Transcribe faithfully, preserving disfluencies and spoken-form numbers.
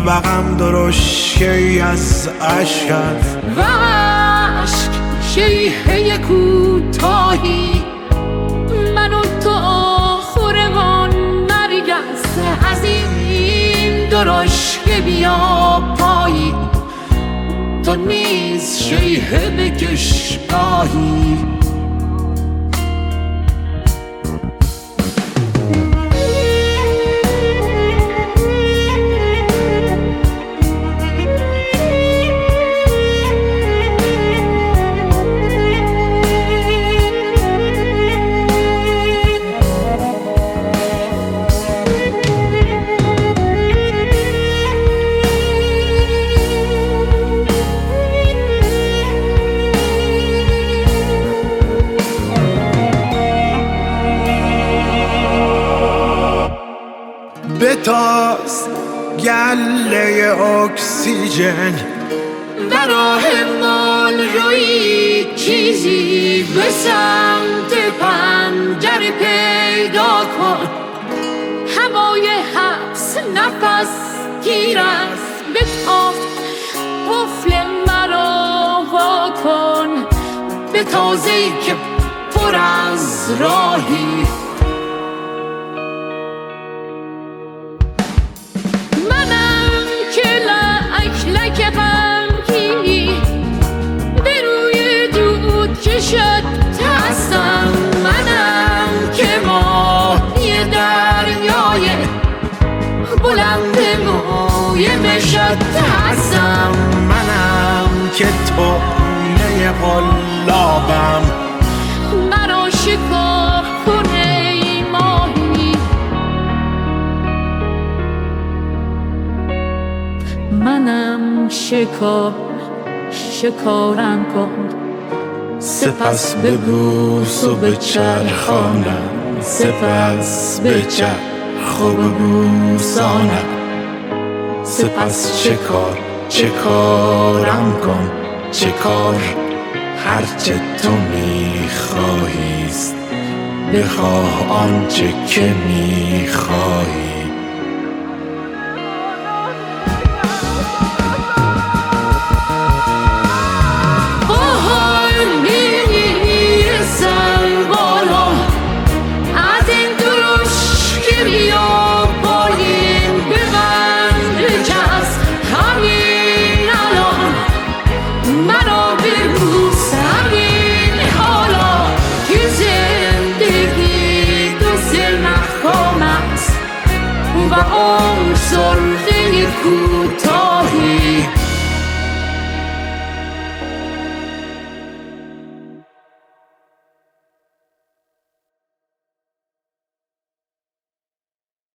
و غم درشکی از عشقت و عشق شیهه کوتاهی من و تو آخرمان مرگ است از این درشکه بیا پایی تو نیز شیهه بکش گاهی بتاز گله اکسیژن و راه مال روی چیزی به سمت پنجره پیدا کن هوای حبس نفس گیر است بتاز قفل مرا وا کن به تازه‌ای که پر از راهی لک غمگی به روی دود کشد هستم منم که ماهی دریای بلند موی مشد هستم منم که طعمه قلابم مرا شکار کن ای ماهی منم شکار شکارم کن سپس ببوس و بچرخانم سپس بچرخ و ببوسانم سپس چه کار چه کارم کن چه کار هرچه تو میخواهیست بخواه آنچه که میخواهی و اون سرخه کوتاهی